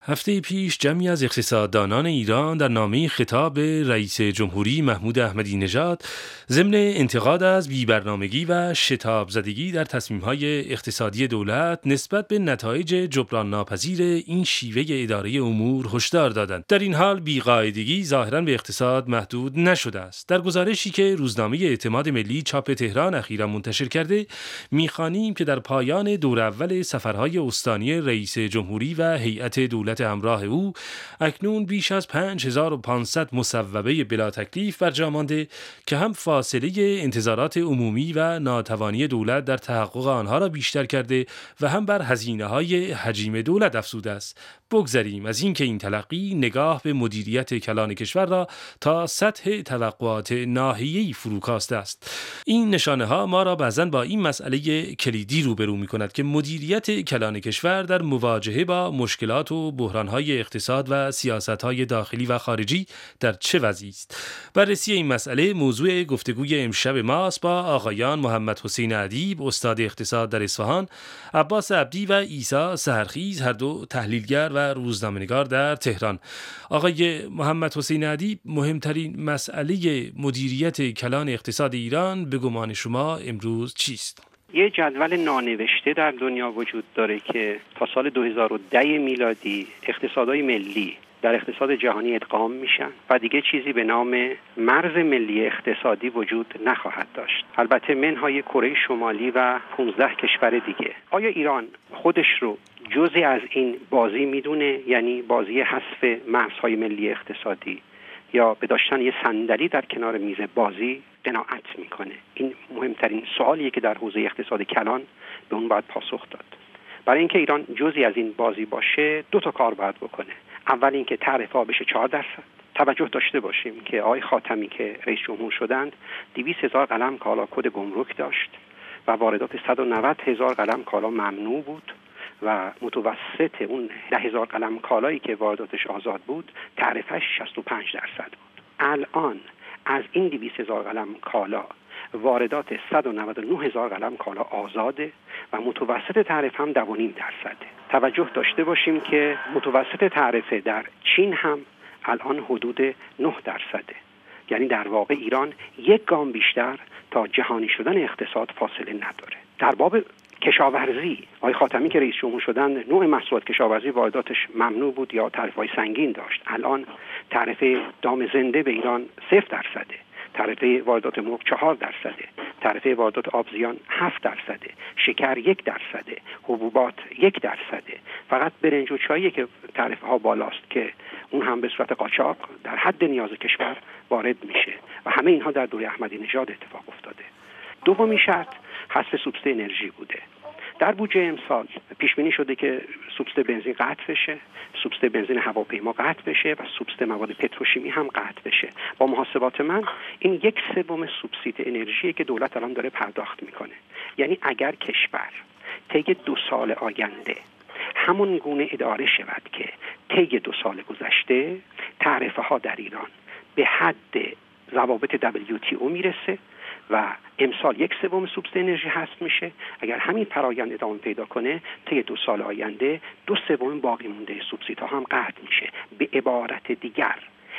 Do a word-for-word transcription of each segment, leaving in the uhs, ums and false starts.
هفته پیش جمعی از اقتصاددانان ایران در نامه خطاب به رئیس جمهوری محمود احمدی نژاد ضمن انتقاد از بی‌برنامگی و شتاب زدگی در تصمیم‌های اقتصادی دولت نسبت به نتایج جبران ناپذیر این شیوه اداره امور هشدار دادند. در این حال بی‌قاعدگی ظاهراً به اقتصاد محدود نشده است. در گزارشی که روزنامه اعتماد ملی چاپ تهران اخیراً منتشر کرده، می‌خوانیم که در پایان دور اول سفرهای استانی رئیس جمهوری و هیئت دولت همراه او اکنون بیش از پنج هزار و پانصد مصوبه بلا تکلیف برجا مانده که هم فاصله انتظارات عمومی و ناتوانی دولت در تحقق آنها را بیشتر کرده و هم بر هزینه‌های حجیم دولت افزوده است. بگذریم از این که این تلقی نگاه به مدیریت کلان کشور را تا سطح توقعات ناحیه‌ای فروکاسته است. این نشانه ها ما را بعضاً با این مسئله کلیدی روبرو می‌کند که مدیریت کلان کشور در مواجهه با مشکلات و بحران‌های اقتصاد و سیاست‌های داخلی و خارجی در چه وضعی است. بررسی این مسئله موضوع گفتگوی امشب ماست با آقایان محمد حسین ادیب، استاد اقتصاد در اصفهان، عباس عبدی و عیسی سحرخیز، هر دو تحلیلگر و روزنامه‌نگار در تهران. آقای محمد حسین ادیب، مهمترین مسئله مدیریت کلان اقتصاد ایران به گمان شما امروز چیست؟ یه جدول نانوشته در دنیا وجود داره که تا سال دو هزار و ده میلادی اقتصادهای ملی در اقتصاد جهانی ادغام میشن و دیگه چیزی به نام مرز ملی اقتصادی وجود نخواهد داشت. البته منهای کره شمالی و پانزده کشور دیگه. آیا ایران خودش رو جزئی از این بازی میدونه، یعنی بازی حذف مرزهای ملی اقتصادی، یا به داشتن یه صندلی در کنار میز بازی قناعت میکنه؟ این مهمترین سوالیه که در حوزه اقتصاد کلان به اون باید پاسخ داد. برای اینکه ایران جزئی از این بازی باشه دو تا کار باید بکنه. اول اینکه تعرفه بشه چهار درصد. توجه داشته باشیم که آقای خاتمی که رئیس جمهور شدند دویست هزار قلم کالا کد گمرک داشت و واردات صد و نود هزار قلم کالا ممنوع بود و متوسط اون ده هزار قلم کالایی که وارداتش آزاد بود تعرفهش شصت و پنج درصد بود. الان از این دویست هزار قلم کالا واردات صد و نود و نه هزار قلم کالا آزاده و متوسط تعرفه هم دو و نیم درصده. توجه داشته باشیم که متوسط تعرفه در چین هم الان حدود نه درصده. یعنی در واقع ایران یک گام بیشتر تا جهانی شدن اقتصاد فاصله نداره. در باب کشاورزی، آقای خاتمی که رئیس جمهور شدن نوع محصولات کشاورزی وارداتش ممنوع بود یا تعرفه‌های سنگین داشت. الان تعرفه دام زنده به ایران صفر درصده، تعرفه واردات مرغ چهار درصده، تعرفه واردات آبزیان هفت درصده، شکر یک درصده، حبوبات یک درصده. فقط برنج و چایی که تعرفه ها بالاست که اون هم به صورت قاچاق در حد نیاز کشور وارد میشه و همه اینها در دوره احمدی نژاد اتفاق افتاده. دومی شرط حذف سوبسید انرژی بوده. در بودجه امسال پیش بینی شده که سوبسید بنزین قطع بشه، سوبسید بنزین هواپیما قطع بشه و سوبسید مواد پتروشیمی هم قطع بشه. با محاسبات من این یک سوم سوبسید انرژی که دولت الان داره پرداخت میکنه. یعنی اگر کشور طی دو سال آینده همون گونه اداره شود که طی دو سال گذشته، تعرفه ها در ایران به حد ضوابط دبلیو تی او میرسه و امسال یک سوم سوبسید انرژی هست میشه، اگر همین فرآیند ادامه پیدا کنه طی دو سال آینده دو سوم باقی مونده سوبسیدها هم قطع میشه. به عبارت دیگر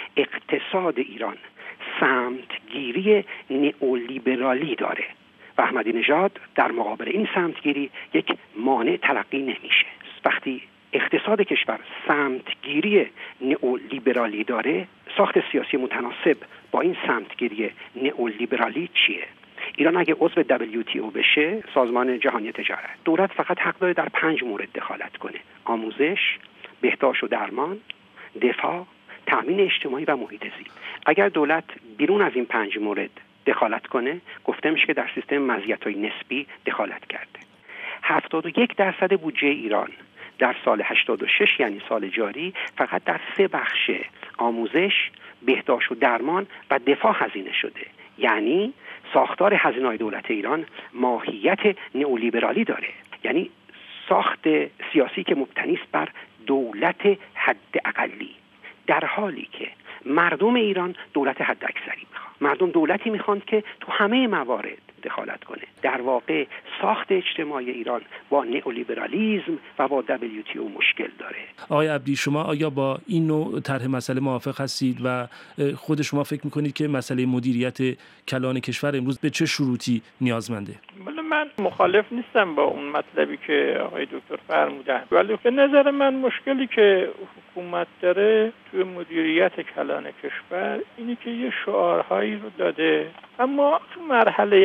اقتصاد ایران سمتگیری نئولیبرالی داره و احمدی نژاد در مقابل این سمتگیری یک مانع تلقی نمیشه. وقتی اقتصاد کشور سمتگیری نئولیبرالی داره، ساخت سیاسی متناسب با این سمتگیری نئولیبرالی چیه؟ ایران اگه عضو دبلیو تی او بشه، سازمان جهانی تجارت، دولت فقط حق داره در پنج مورد دخالت کنه: آموزش، بهداشت و درمان، دفاع، تامین اجتماعی و محیط زیست. اگر دولت بیرون از این پنج مورد دخالت کنه، گفته میشه که در سیستم مزیت‌های نسبی دخالت کرده. هفتاد و یک درصد بودجه ایران در سال هشتاد و شش یعنی سال جاری فقط در سه بخش آموزش، بهداشت و درمان و دفاع هزینه شده. یعنی ساختار هزینه‌های دولت ایران ماهیت نئولیبرالی داره، یعنی ساخت سیاسی که مبتنی است بر دولت حد اقلی، در حالی که مردم ایران دولت حد اکثری میخوان. مردم دولتی میخوان که تو همه موارد دخالت کنه. در واقع ساخت اجتماعی ایران با نئولیبرالیسم و با دبلیو تی او مشکل داره. آقای عبدی، شما آیا با این نوع طرح مسئله موافق هستید و خود شما فکر میکنید که مسئله مدیریت کلان کشور امروز به چه شروطی نیازمنده؟ من مخالف نیستم با اون مطلبی که آقای دکتر فرمودن، ولی به نظر من مشکلی که حکومت داره توی مدیریت کلان کشور اینی که یه شعارهایی رو داده، اما تو مرحله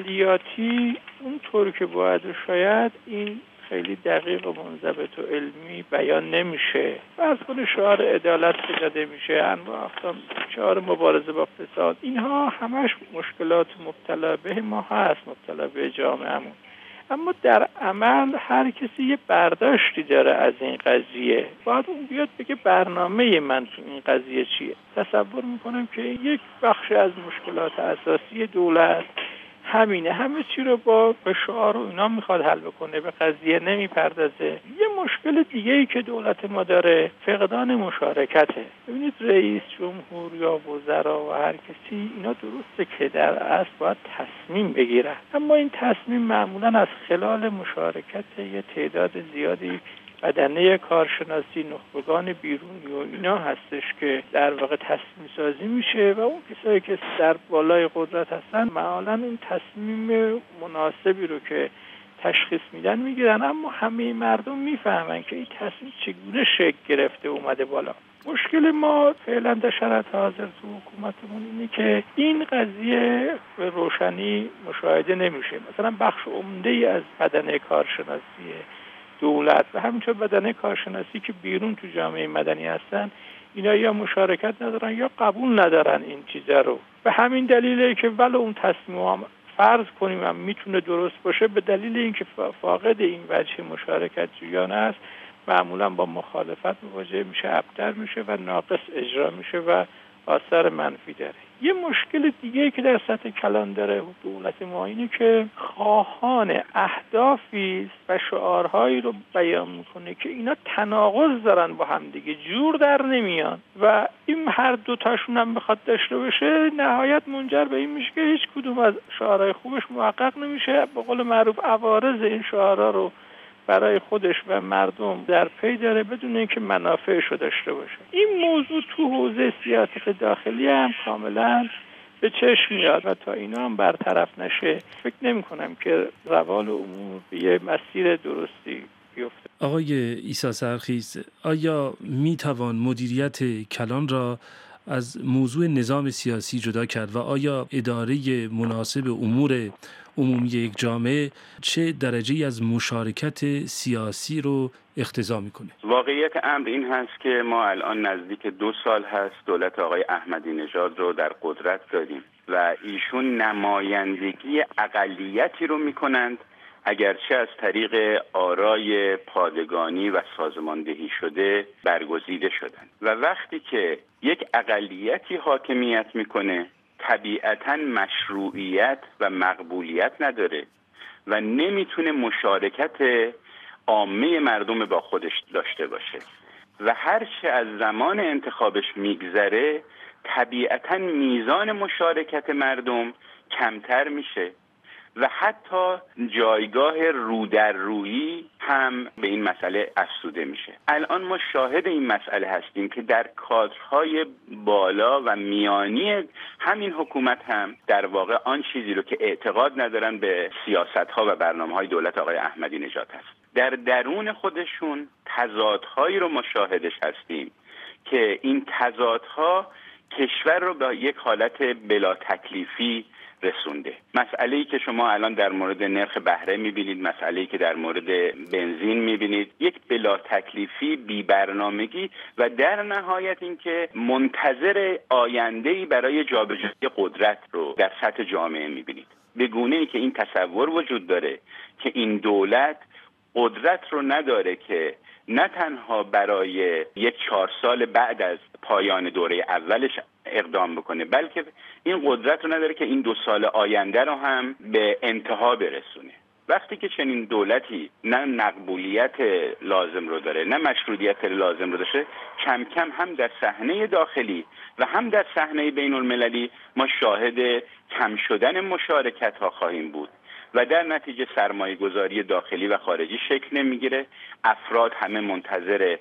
عملیاتی اونطور که باید شاید این خیلی دقیق و منضبط و علمی بیان نمیشه. فرض کنید شعار عدالت که داده میشه، انواع اقسام شعار مبارزه با فساد، اینها همش مشکلات مبتلا به ما هست، مبتلا به جامعهمون، اما در عمل هر کسی یه برداشتی داره از این قضیه. باید اون بیاد بگه برنامه من تو این قضیه چیه. تصور میکنم که یک بخش از مشکلات اساسی دولت همینه، همه چی رو با به شعار و اینا میخواد حل بکنه، به قضیه نمیپردازه. یه مشکل دیگه ای که دولت ما داره فقدان مشارکته. ببینید رئیس جمهور یا وزرا و هر کسی اینا درسته که در اصل باید تصمیم بگیرن، اما این تصمیم معمولا از خلال مشارکت یه تعداد زیادی بدنه کارشناسی، نخبگان بیرونی و اینا هستش که در واقع تصمیم سازی میشه و اون کسایی که در بالای قدرت هستن معمولا اون تصمیم مناسبی رو که تشخیص میدن میگیرن، اما همه مردم میفهمن که این تصمیم چگونه شکل گرفته اومده بالا. مشکل ما فعلا در شرایط حاضر تو حکومتمون اینه که این قضیه به روشنی مشاهده نمیشه. مثلا بخش عمده‌ای از بدنه کارشناسی دولت و همینطور بدنه کارشناسی که بیرون تو جامعه مدنی هستن، اینا یا مشارکت ندارن یا قبول ندارن این چیزا رو. به همین دلیله که ولو اون تصمیم هم فرض کنیم هم میتونه درست باشه، به دلیل اینکه فاقد این وجه مشارکت جویانه است، معمولا با مخالفت مواجه میشه، ابتر میشه و ناقص اجرا میشه و آثار منفی داره. یه مشکل دیگه که در سطح کلان داره دولت ما اینه که خواهان اهدافی و شعارهایی رو بیان میکنه که اینا تناقض دارن با هم دیگه، جور در نمیان و این هر دو تاشون هم بخواد داشته باشه نهایت منجر به این میشه که هیچ کدوم از شعارهای خوبش محقق نمیشه. به قول معروف عوارض این شعارها رو برای خودش و مردم در پی داره بدون اینکه منافعش رو داشته باشه. این موضوع تو حوزه سیاست داخلی هم کاملا به چشم میاد و تا اینا هم برطرف نشه فکر نمی کنم که روال امور به یه مسیر درستی بیفته. آقای عیسی سرخیز، آیا می توان مدیریت کلان را از موضوع نظام سیاسی جدا کرد و آیا اداره مناسب امور عمومی یک جامعه چه درجه‌ای از مشارکت سیاسی رو اقتضا میکنه؟ واقعیت امر این هست که ما الان نزدیک دو سال هست دولت آقای احمدی نژاد رو در قدرت داریم و ایشون نمایندگی اقلیتی رو میکنند، اگرچه از طریق آرای پادگانی و سازماندهی شده برگزیده شدن. و وقتی که یک اقلیتی حاکمیت میکنه طبیعتاً مشروعیت و مقبولیت نداره و نمیتونه مشارکت عامه مردم با خودش داشته باشه و هرچه از زمان انتخابش میگذره طبیعتاً میزان مشارکت مردم کمتر میشه و حتی جایگاه رو در رویی هم به این مسئله افزوده میشه. الان ما شاهد این مسئله هستیم که در کادرهای بالا و میانی همین حکومت هم در واقع آن چیزی رو که اعتقاد ندارن به سیاست‌ها و برنامه‌های دولت آقای احمدی نژاد هست. در درون خودشون تضادهایی رو ما شاهدش هستیم که این تضادها کشور رو به یک حالت بلا تکلیفی رسونده. مسئله‌ای که شما الان در مورد نرخ بهره می‌بینید، مسئله‌ای که در مورد بنزین می‌بینید، یک بلا تکلیفی، بی برنامگی و در نهایت اینکه منتظر آینده‌ای برای جابجایی قدرت رو در سطح جامعه می‌بینید. به گونه‌ای که این تصور وجود داره که این دولت قدرت رو نداره که نه تنها برای یک چهار سال بعد از پایان دوره اولش اقدام بکنه، بلکه این قدرت رو نداره که این دو سال آینده رو هم به انتها برسونه وقتی که چنین دولتی نه مقبولیت لازم رو داره نه مشروعیت لازم رو داره، کم کم هم در صحنه داخلی و هم در صحنه بین المللی ما شاهد کم شدن مشارکت ها خواهیم بود و در نتیجه سرمایه گذاری داخلی و خارجی شکل نمیگیره. افراد همه منتظر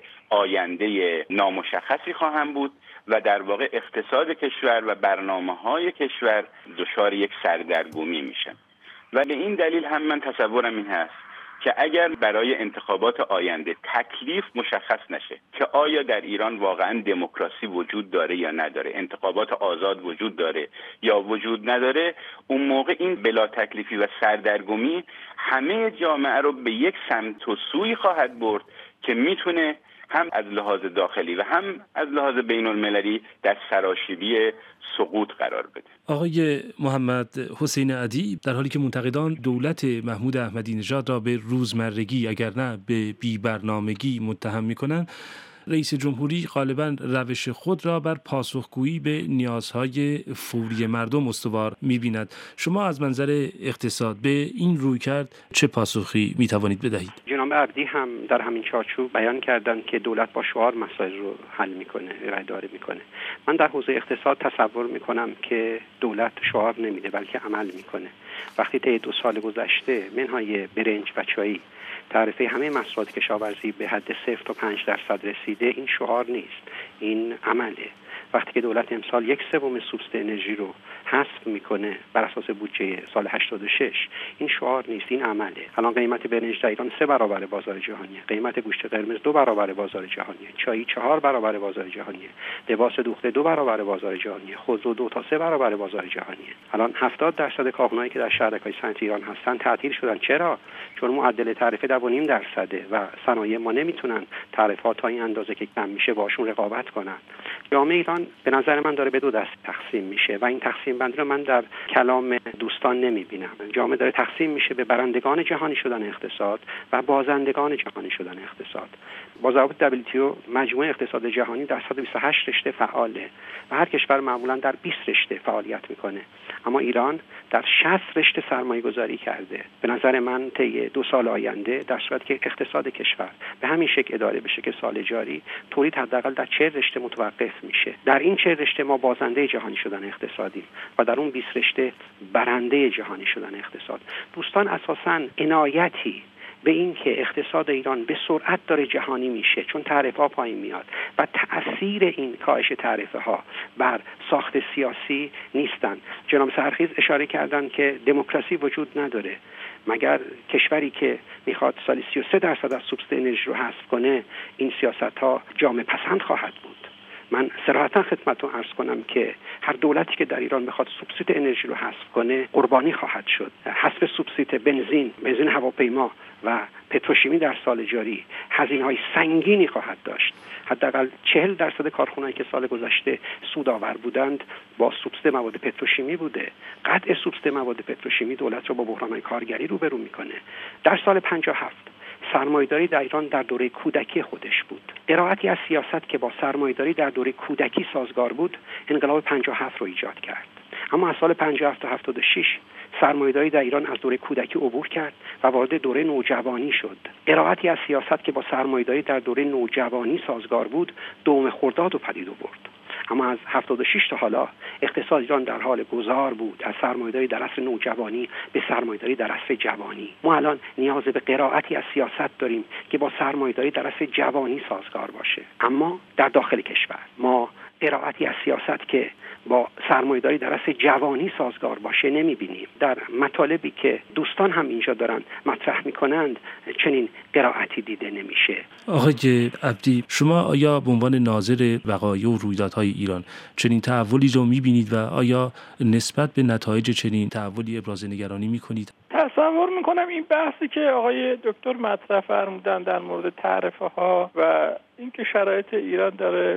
آینده نامشخصی خواهند بود و در واقع اقتصاد کشور و برنامه‌های کشور دچار یک سردرگمی میشن. و به این دلیل هم من تصورم این هست که اگر برای انتخابات آینده تکلیف مشخص نشه که آیا در ایران واقعا دموکراسی وجود داره یا نداره، انتخابات آزاد وجود داره یا وجود نداره، اون موقع این بلا تکلیفی و سردرگمی همه جامعه رو به یک سمت و سوی خواهد برد که میتونه هم از لحاظ داخلی و هم از لحاظ بین المللی در سراشیبی سقوط قرار بده. آقای محمد حسین ادیب، در حالی که منتقدان دولت محمود احمدی نژاد را به روزمرگی اگر نه به بی‌برنامگی متهم می‌کنند، رئیس جمهوری غالباً روش خود را بر پاسخگویی به نیازهای فوری مردم استوار می‌بیند. شما از منظر اقتصاد به این رویکرد چه پاسخی می‌توانید بدهید؟ جناب عبدی هم در همین چارچوب بیان کردند که دولت با شعار مسائل رو حل می‌کنه، اداره می‌کنه. من در حوزه اقتصاد تصور می‌کنم که دولت شعار نمیده بلکه عمل می‌کنه. وقتی طی دو سال گذشته منهای برنج و چای تعرفه همه محصولات کشاورزی به حد صفر تا پنج درصد رسیده، این شعار نیست، این عمله. وقتی که دولت امسال یک سوم سوبسید انرژی رو حذف میکنه بر اساس بودجه سال هشتاد و شش، این شعار نیست، این عمله. الان قیمت برنج در ایران سه برابر بازار جهانیه، قیمت گوشت قرمز دو برابر بازار جهانیه، چای چهار برابر بازار جهانیه، لباس دوخته دو برابر بازار جهانیه، خودرو دو تا سه برابر بازار جهانیه. الان هفتاد درصد کارخانه‌ای که در شهرک‌های صنعتی ایران هستن تعطیل شدن. چرا؟ چون معدل تعرفه دو و نیم درصده و صنایع ما نمیتونن تعرفه‌ها تا این اندازه که کم میشه باشون رقابت کنن. جامعه ایران به نظر من داره به دو دست تقسیم میشه و این تقسیم بندی رو من در کلام دوستان نمیبینم. جامعه داره تقسیم میشه به برندگان جهانی شدن اقتصاد و بازندگان جهانی شدن اقتصاد. با ضوابط دبلیو تی او مجموعه اقتصاد جهانی در صد و بیست و هشت رشته فعاله و هر کشور معمولا در بیست رشته فعالیت میکنه، اما ایران در شصت رشته سرمایه گذاری کرده. به نظر من طی دو سال آینده در صورت که اقتصاد کشور به همین شکل اداره بشه که سال جاری تولید حداقل در چهل رشته متوقف میشه. در این چهل رشته ما بازنده جهانی شدن اقتصادی و در اون بیست رشته برنده جهانی شدن اقتصاد. دوستان اساساً عنایتی به این که اقتصاد ایران به سرعت داره جهانی میشه چون تعرفه ها پایین میاد و تأثیر این کاهش تعرفه ها بر ساخت سیاسی نیستن. جناب سرخیز اشاره کردن که دموکراسی وجود نداره. مگر کشوری که میخواد سال سی و سه درصد از سوبسید انرژی رو حذف کنه این سیاست ها جامعه پسند خواهد بود؟ من صراحتا خدمتتون عرض کنم که هر دولتی که در ایران بخواد سوبسید انرژی رو حذف کنه قربانی خواهد شد. حذف سوبسید بنزین، بنزین هواپیما و پتروشیمی در سال جاری هزینه‌های سنگینی خواهد داشت. حداقل چهل درصد کارخانه‌ای که سال گذشته سودآور بودند با سوبسید مواد پتروشیمی بوده. قطع سوبسید مواد پتروشیمی دولت رو با بحران‌های کارگری روبرو می‌کنه. در سال پنجاه و هفت سرمایه‌داری در ایران در دوره کودکی خودش بود. قرائتی از سیاست که با سرمایه‌داری در دوره کودکی سازگار بود، انقلاب پنجاه و هفت رو ایجاد کرد. اما از سال پنجاه و هفت تا هفتاد و شش سرمایه‌داری در ایران از دوره کودکی عبور کرد و وارد دوره نوجوانی شد. قرائتی از سیاست که با سرمایه‌داری در دوره نوجوانی سازگار بود، دوم خرداد رو پدید آورد. اما از هفتاد و شش تا حالا اقتصاد ایران در حال گذار بود از سرمایه‌داری در عصر نوجوانی به سرمایه‌داری در عصر جوانی. ما الان نیاز به قرائتی از سیاست داریم که با سرمایه‌داری در عصر جوانی سازگار باشه. اما در داخل کشور ما قرائتی از سیاست که با سرمایه‌داری در عصر جوانی سازگار باشه نمی‌بینیم. در مطالبی که دوستان هم اینجا دارن مطرح می‌کنند چنین قرائتی دیده نمیشه. آقای عبدی، شما آیا به عنوان ناظر وقایع و رویدادهای ایران چنین تحولی رو می‌بینید و آیا نسبت به نتایج چنین تحولی ابراز نگرانی می‌کنید؟ تصور می‌کنم این بحثی که آقای دکتر مطرح فرمودن در مورد تعرفه ها و اینکه شرایط ایران داره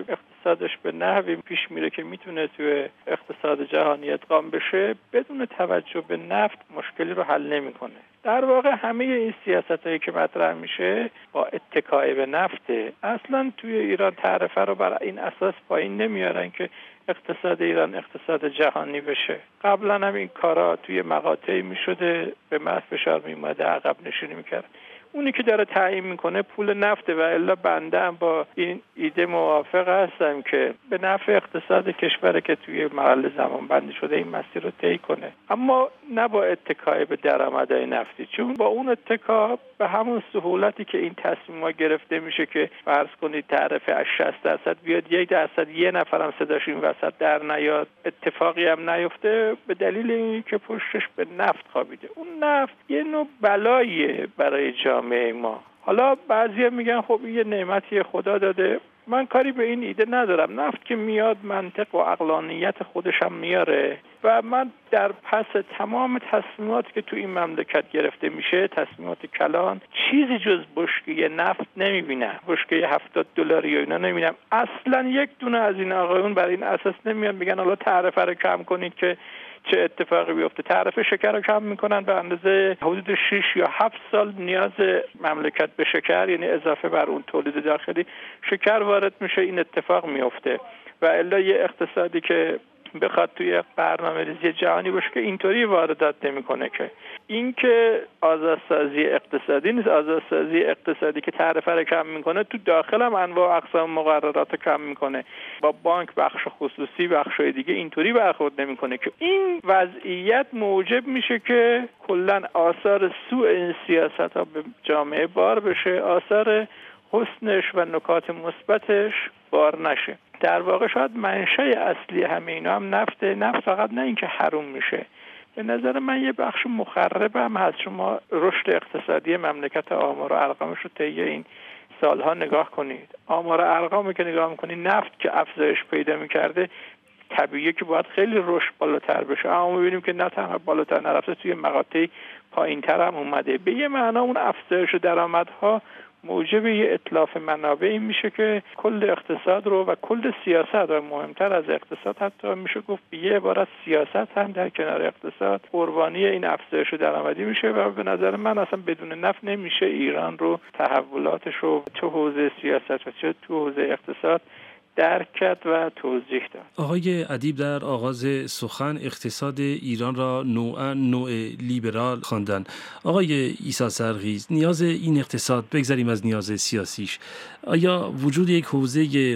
اقتصادش به نحوی پیش میره که میتونه توی اقتصاد جهانی ادغام بشه، بدون توجه به نفت مشکلی رو حل نمیکنه. در واقع همه این سیاستایی که مطرح میشه با اتکای به نفته. اصلا توی ایران تعرفه رو بر این اساس پایین نمیارن که اقتصاد ایران اقتصاد جهانی بشه. قبلا هم این کارا توی مقاطعی میشده، به محض فشار میومده عقب نشینی میکرد. اونی که داره تعیین میکنه پول نفته و الا بنده هم با این ایده موافق هستم که به نفع اقتصاد کشور که توی محل زمان بندی شده این مسیر رو طی کنه، اما نه با اتکای به درآمدهای نفتی، چون با اون اتکا به همون سهولتی که این تصمیم‌ها گرفته میشه که فرض کنید تعرفه از شصت درصد بیاد یک درصد یه نفرم صداش این وسط در نیاد، اتفاقی هم نیفته، به دلیل اینکه پشتش به نفت خوابیده. اون نفت یه نوع بلاییه برای جامعه ما. حالا بعضیا میگن خب این یه نعمتی خدا داده، من کاری به این ایده ندارم. نفت که میاد منطق و عقلانیت خودش هم میاره و من در پس تمام تصمیماتی که تو این مملکت گرفته میشه، تصمیمات کلان، چیزی جز بشکه نفت نمیبینم، بشکه هفتاد دلاری و اینا نمیبینم. اصلا یک دونه از این آقایون بر این اساس نمیان میگن حالا تعرفه رو کم کنید که چه اتفاقی بیفته. تعرفه شکر رو کم میکنن به اندازه حدود شش یا هفت سال نیاز مملکت به شکر، یعنی اضافه بر اون تولید داخلی شکر وارد میشه، این اتفاق میفته. و الا یه اقتصادی که بخواد توی برنامه‌ریزی جهانی باشه که اینطوری واردات نمیکنه. که این که آزادسازی اقتصادی نیست، آزادسازی اقتصادی که تعرفه رو کم میکنه تو داخل هم انواع و اقسام مقررات رو کم میکنه، با بانک بخش خصوصی بخشای دیگه اینطوری برخورد نمیکنه. که این وضعیت موجب میشه که کلا آثار سوء این سیاست‌ها به جامعه بار بشه، آثار حسنش و نکات مثبتش بار نشه. در واقع شاید منشأ اصلی همه اینا هم نفته. نفت فقط نه اینکه حروم میشه، به نظر من یه بخش مخرب هم هست. شما رشد اقتصادی مملکت آمار و ارقامش رو طی این سالها نگاه کنید، آمار و ارقامی که نگاه میکنید، نفت که افزایش پیدا میکرده طبیعیه که باید خیلی رشد بالاتر بشه، اما میبینیم که نه تنها بالاتر نرفته، توی مقاطعی پایینتر هم اومده. به یه معنا اون افزایش درآمدها موجب یه اتلاف منابعی میشه که کل اقتصاد رو و کل سیاست رو، مهمتر از اقتصاد حتی میشه گفت به یه عبارت سیاست هم در کنار اقتصاد قربانی این افزایش درآمدی میشه. و به نظر من اصلا بدون نفت نمیشه ایران رو تحولاتش رو چه حوزه سیاست و چه تو حوزه اقتصاد درک کرد و توضیح داد. آقای ادیب در آغاز سخن اقتصاد ایران را نوعاً نوع لیبرال خواندن. آقای عیسی سرغیز، نیاز این اقتصاد، بگذاریم از نیاز سیاسیش، آیا وجود یک حوزه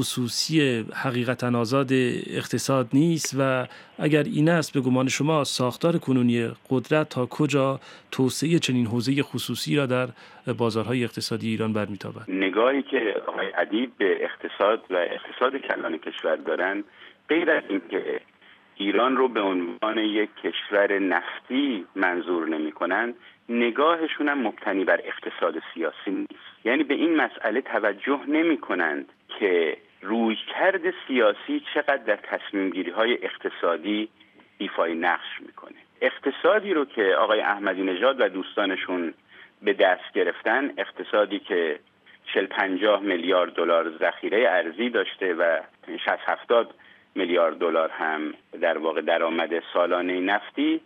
خصوصی حقیقتاً آزاد اقتصاد نیست؟ و اگر این است، به گمان شما ساختار کنونی قدرت تا کجا توسعه چنین حوزه خصوصی را در بازارهای اقتصادی ایران برمی‌تابد؟ نگاهی که آقای ادیب به اقتصاد و اقتصاد کلان کشور دارن، غیر از این که ایران رو به عنوان یک کشور نفتی منظور نمی‌کنن، نگاهشون هم مبتنی بر اقتصاد سیاسی نیست. یعنی به این مسئله توجه نمی‌کنند که رویکرد سیاسی چقدر در تصمیم گیری های اقتصادی ایفای نقش میکنه. اقتصادی رو که آقای احمدی نژاد و دوستانشون به دست گرفتن، اقتصادی که چهل پنجاه میلیارد دلار ذخیره ارزی داشته و شصت هفتاد میلیارد دلار هم در واقع درآمد سالانه نفتی،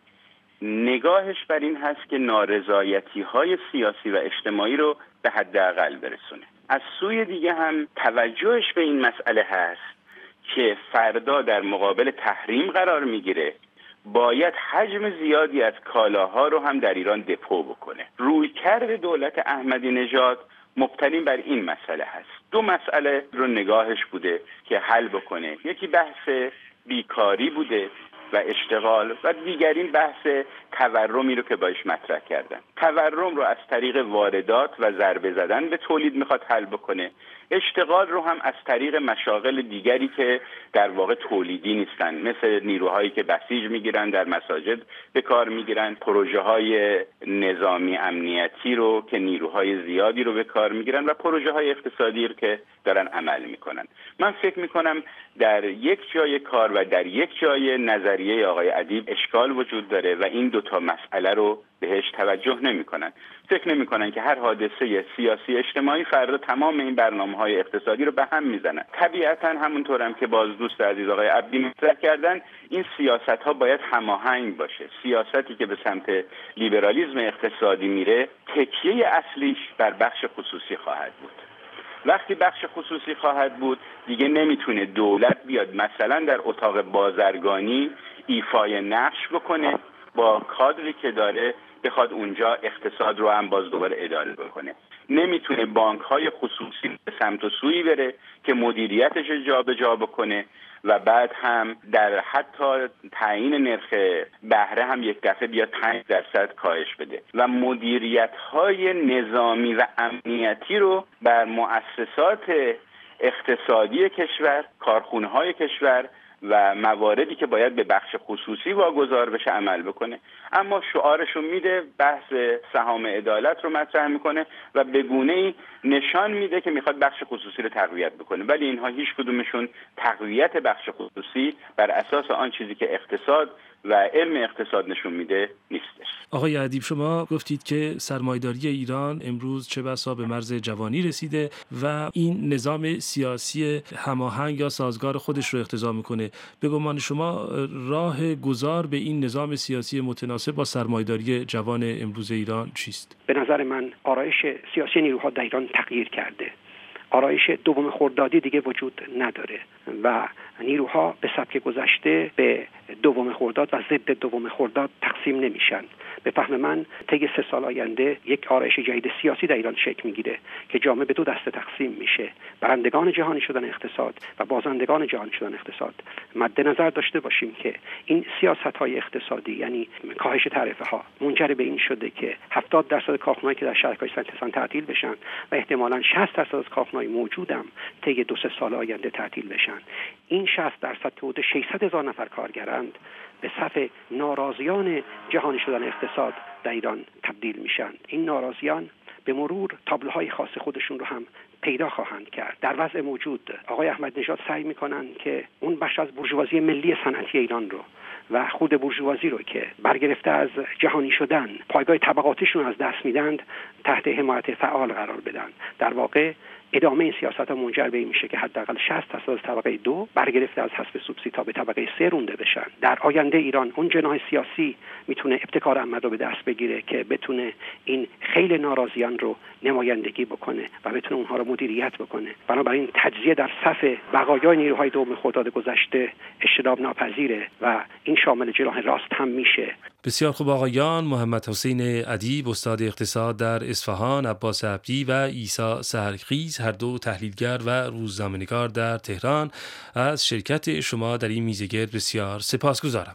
نگاهش بر این هست که نارضایتی های سیاسی و اجتماعی رو به حداقل برسونه. از سوی دیگه هم توجهش به این مسئله هست که فردا در مقابل تحریم قرار میگیره، باید حجم زیادی از کالاها رو هم در ایران دپو بکنه. رویکرد دولت احمدی نژاد مبتنی بر این مسئله هست. دو مسئله رو نگاهش بوده که حل بکنه. یکی بحث بیکاری بوده و اشتغال، و دیگرین بحث تورمی رو که باش مطرح کردن. تورم رو از طریق واردات و ضربه زدن به تولید میخواد حل بکنه. اشتغال رو هم از طریق مشاغل دیگری که در واقع تولیدی نیستن، مثل نیروهایی که بسیج میگیرن، در مساجد به کار میگیرن، پروژه های نظامی امنیتی رو که نیروهای زیادی رو به کار میگیرن، و پروژه های اقتصادی رو که دارن عمل میکنن. من فکر میکنم در یک جای کار و در یک جای نظریه آقای ادیب اشکال وجود داره و این دوتا مسئله رو بهش توجه نمی‌کنن. فکر نمی‌کنن که هر حادثه سیاسی اجتماعی فردا تمام این برنامه‌های اقتصادی رو به هم میزنن. طبیعتاً همونطور هم که باز دوست عزیز آقای عبدی مطرح کردن، این سیاست‌ها باید هماهنگ باشه. سیاستی که به سمت لیبرالیسم اقتصادی میره، تکیه اصلیش بر بخش خصوصی خواهد بود. وقتی بخش خصوصی خواهد بود، دیگه نمیتونه دولت بیاد مثلا در اتاق بازرگانی ایفای نقش بکنه، با کادری که داره بخواد اونجا اقتصاد رو هم باز دوباره اداره بکنه. نمیتونه بانک‌های خصوصی به سمت و سوی بره که مدیریتش جابجا بکنه و بعد هم در حتی تعیین نرخ بهره هم یک دفعه بیاد پنج درصد کاهش بده و مدیریت‌های نظامی و امنیتی رو بر مؤسسات اقتصادی کشور، کارخونه‌های کشور و مواردی که باید به بخش خصوصی واگذار بشه عمل بکنه. اما شعارشو میده، بحث سهام عدالت رو مطرح میکنه و به گونه‌ای نشان میده که میخواد بخش خصوصی رو تقویت بکنه، ولی اینها هیچ کدومشون تقویت بخش خصوصی بر اساس آن چیزی که اقتصاد و علم اقتصاد نشون میده نیستش. آقای ادیب، شما گفتید که سرمایه‌داری ایران امروز چه بسا به مرز جوانی رسیده و این نظام سیاسی هماهنگ یا سازگار خودش رو اقتضا میکنه. به گمان شما راه گذار به این نظام سیاسی متناسب با سرمایه‌داری جوان امروز ایران چیست؟ به نظر من آرایش سیاسی نیروها در ایران تغییر کرده. آرایش دوم خردادی دیگه وجود نداره و نیروها به سبک گذشته به دوم خرداد و ضد دوم خرداد تقسیم نمیشن. به فهم من طی سه سال آینده یک آرایش جدید سیاسی در ایران شکل میگیره که جامعه به دو دسته تقسیم میشه: برندگان جهانی شدن اقتصاد و بازندگان جهانی شدن اقتصاد. مد نظر داشته باشیم که این سیاست‌های اقتصادی، یعنی کاهش تعرفه ها، منجر به این شده که هفتاد درصد کارخانه‌ای که در شهرهای سنتسان تعطیل بشن و احتمالاً شصت درصد از کارخانه‌های موجودم طی دو سه سال آینده تعطیل بشن. این شصت درصد که حدود ششصد هزار نفر کارگرند به صف ناراضیان جهانی شدن اقتصاد در ایران تبدیل میشن. این ناراضیان به مرور تابلوهای خاص خودشون رو هم پیدا خواهند کرد. در وضع موجود آقای احمدی نژاد سعی میکنن که اون بخش از بورژوازی ملی صنعتی ایران رو و خود بورژوازی رو که برگرفته از جهانی شدن پایگاه طبقاتیشون از دست میدند تحت حمایت فعال قرار بدن. در واقع ادامه این سیاست ها منجر به این میشه که حداقل شصت درصد از طبقه دو برگرفته از حسب سوبسید تا به طبقه سه رونده بشن. در آینده ایران اون جناح سیاسی میتونه ابتکار عمل رو به دست بگیره که بتونه این خیل ناراضیان رو نمایندگی بکنه و بتونه اونها رو مدیریت بکنه. بنابراین تجزیه در صف بقایای نیروهای دوم خرداد گذشته اجتناب ناپذیره و این شامل جناح راست هم میشه. بسیار خوب آقایان، محمد حسین ادیب استاد اقتصاد در اصفهان، عباس عبدی و عیسی سحرخیز هر دو تحلیلگر و روزنامه‌نگار در تهران، از شرکت شما در این میزگرد بسیار سپاسگزارم.